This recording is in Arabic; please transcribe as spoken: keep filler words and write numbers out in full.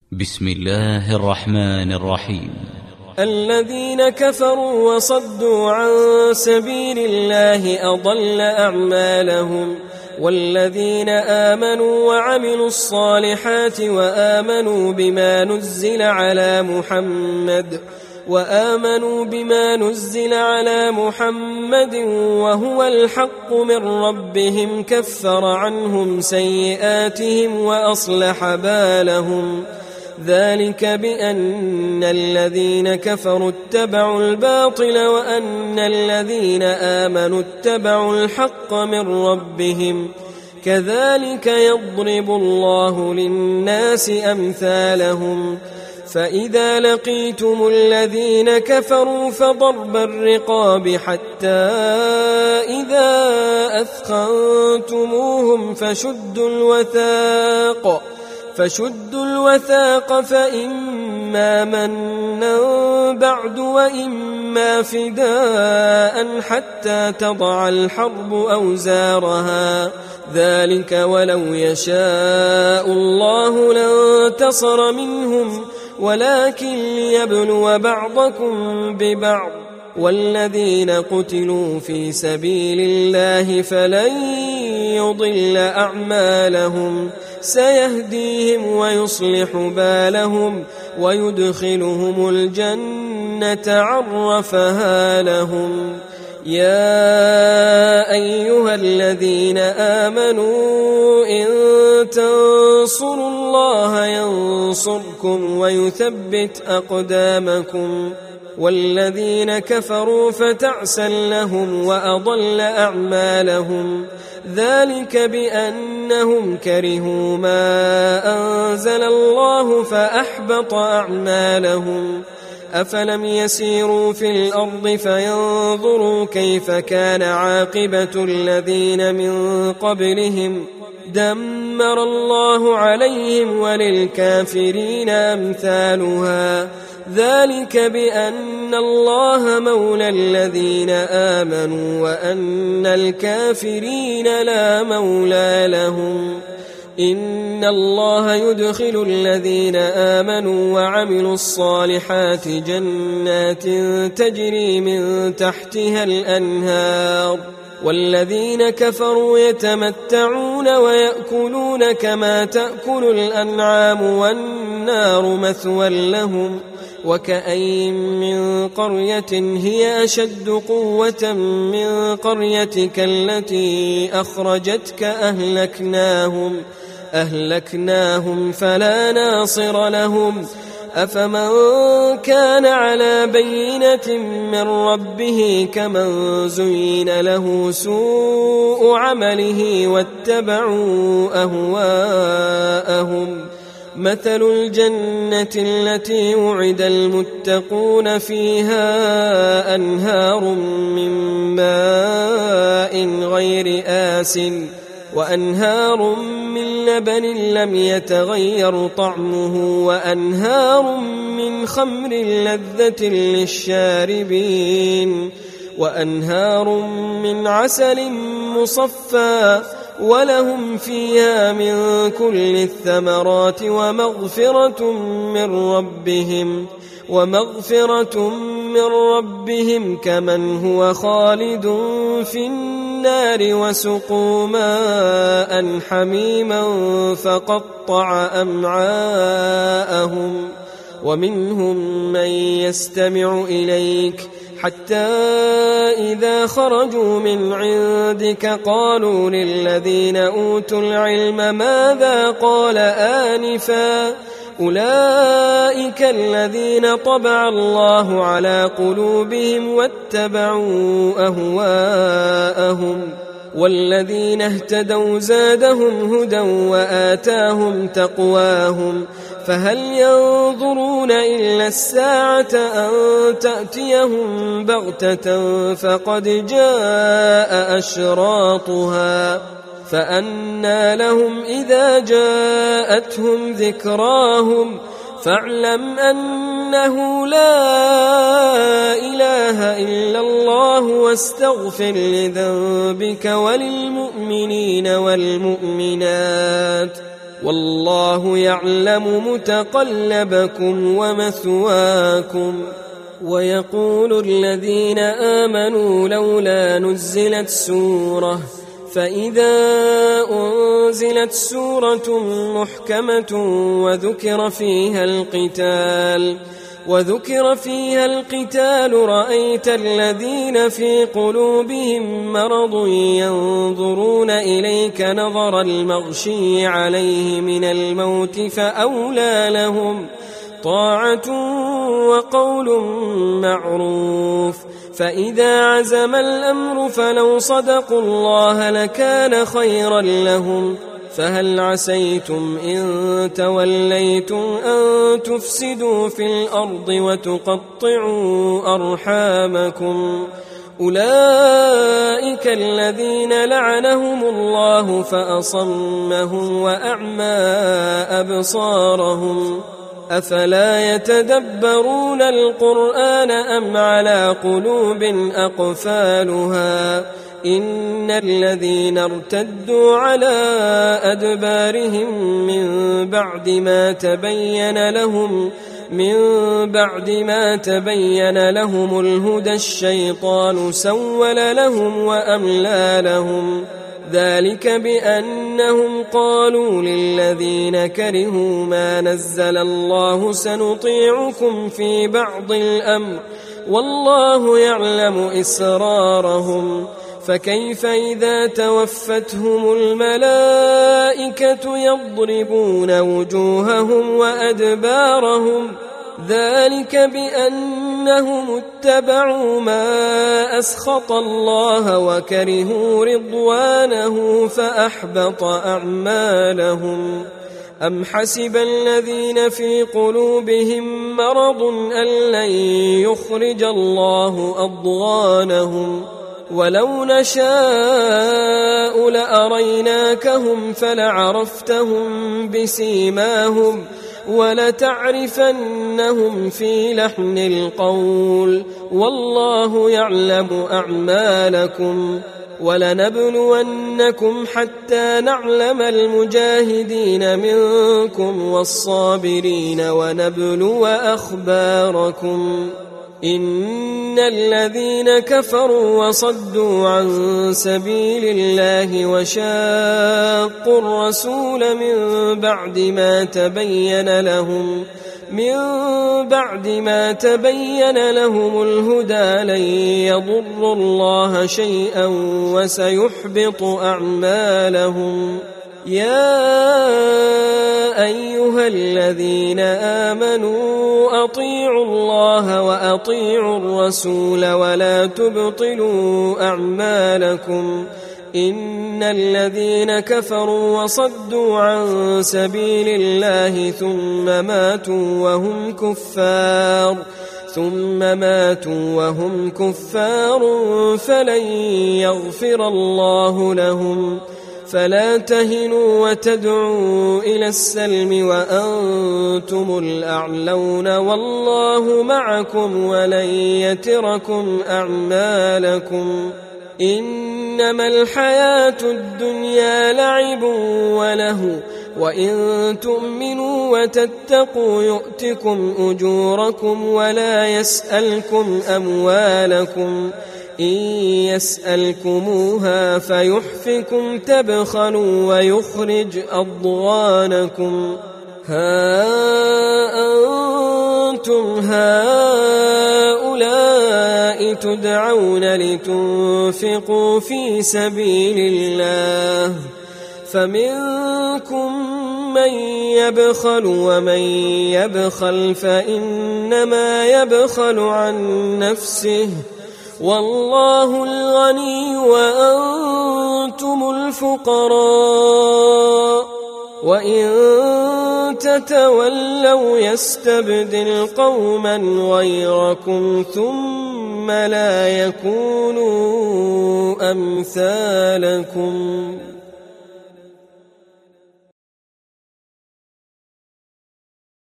بسم الله الرحمن الرحيم. الذين كفروا وصدوا عن سبيل الله أضل أعمالهم، والذين آمنوا وعملوا الصالحات وآمنوا بما نزل على محمد وآمنوا بما نزل على محمد وهو الحق من ربهم كفر عنهم سيئاتهم وأصلح بالهم، ذلك بأن الذين كفروا اتبعوا الباطل وأن الذين آمنوا اتبعوا الحق من ربهم، كذلك يضرب الله للناس أمثالهم. فإذا لقيتم الذين كفروا فضرب الرقاب حتى إذا أثخنتموهم فشدوا الوثاق فشدوا الوثاق فإما منا بعد وإما فداء حتى تضع الحرب أوزارها، ذلك ولو يشاء الله لانتصر منهم ولكن ليبلو بعضكم ببعض، والذين قتلوا في سبيل الله فلن يضل أعمالهم، سيهديهم ويصلح بالهم ويدخلهم الجنة عرفها لهم. يا أيها الذين آمنوا إن تنصروا الله ينصركم ويثبت أقدامكم، والذين كفروا فتعسا لهم وأضل أعمالهم، ذلك بأنهم كرهوا ما أنزل الله فأحبط أعمالهم. أفلم يسيروا في الأرض فينظروا كيف كان عاقبة الذين من قبلهم، دمر الله عليهم وللكافرين أمثالها، ذلك بأن الله مولى الذين آمنوا وأن الكافرين لا مولى لهم. إن الله يدخل الذين آمنوا وعملوا الصالحات جنات تجري من تحتها الأنهار، والذين كفروا يتمتعون ويأكلون كما تأكل الأنعام والنار مثوى لهم. وكأين من قرية هي أشد قوة من قريتك التي أخرجتك أهلكناهم أهلكناهم فلا ناصر لهم. أفمن كان على بينة من ربه كمن زين له سوء عمله واتبعوا أهواءهم، مثل الجنة التي وعد المتقون فيها أنهار من ماء غير آسٍ وأنهار من لبن لم يتغير طعمه وأنهار من خمر لذة للشاربين وأنهار من عسل مصفى، ولهم فيها من كل الثمرات ومغفرة من ربهم ومغفرة من ربهم كمن هو خالد في النار وسقوا ماء حميما فقطع أمعاءهم. ومنهم من يستمع إليك حتى إذا خرجوا من عندك قالوا للذين أوتوا العلم ماذا قال آنفا، أولئك الذين طبع الله على قلوبهم واتبعوا أهواءهم، والذين اهتدوا زادهم هدى وآتاهم تقواهم. فهل ينظرون إلا الساعة أن تأتيهم بغتة فقد جاء أشراطها، فأنى لهم إذا جاءتهم ذكراهم، فاعلم أنه لا إله إلا الله واستغفر لذنبك وللمؤمنين والمؤمنات والله يعلم متقلبكم ومثواكم. ويقول الذين آمنوا لولا نزلت سورة، فإذا أنزلت سورة محكمة وذكر فيها القتال وذكر فيها القتال رأيت الذين في قلوبهم مرض ينظرون إليك نظر المغشي عليه من الموت فأولى لهم طاعة وقول معروف. فإذا عزم الأمر فلو صدقوا الله لكان خيرا لهم. فهل عسيتم إن توليتم أن تفسدوا في الأرض وتقطعوا أرحامكم؟ أولئك الذين لعنهم الله فأصمهم وأعمى أبصارهم. أفلا يتدبرون القرآن أم على قلوب أقفالها؟ إن الذين ارتدوا على أدبارهم من بعد ما تبين لهم من بعد ما تبين لهم الهدى الشيطان سول لهم وأملى لهم. ذلك بأنهم قالوا للذين كرهوا ما نزل الله سنطيعكم في بعض الأمر والله يعلم إسرارهم. فكيف إذا توفتهم الملائكة يضربون وجوههم وأدبارهم؟ ذلك بأنهم اتبعوا ما أسخط الله وكرهوا رضوانه فأحبط أعمالهم. أم حسب الذين في قلوبهم مرض أن لن يخرج الله أضغانهم؟ ولو نشاء لأريناكهم فلعرفتهم بسيماهم ولتعرفنهم في لحن القول والله يعلم أعمالكم. ولنبلونكم حتى نعلم المجاهدين منكم والصابرين ونبلو أخباركم. إن الذين كفروا وصدوا عن سبيل الله وشاقوا الرسول من بعد ما تبين لهم من بعد ما تبين لهم الهدى لن يضروا الله شيئا وسيحبط أعمالهم. يا أيها الذين آمنوا أطيعوا الله وأطيعوا الرسول ولا تبطلوا أعمالكم. إن الذين كفروا وصدوا عن سبيل الله ثم ماتوا وهم كفار ثم ماتوا وهم كفار فلن يغفر الله لهم. فلا تهنوا وتدعوا إلى السلم وأنتم الأعلون والله معكم ولن يتركم أعمالكم. إنما الحياة الدنيا لعب ولهو وإن تؤمنوا وتتقوا يؤتكم أجوركم ولا يسألكم أموالكم. إن يسألكموها فيحفكم تبخلوا ويخرج أضغانكم. ها أنتم هؤلاء تدعون لتنفقوا في سبيل الله فمنكم من يبخل ومن يبخل فإنما يبخل عن نفسه والله الغني وأنتم الفقراء وإن تتولوا يستبدل قوما غيركم ثم لا يكونوا أمثالكم.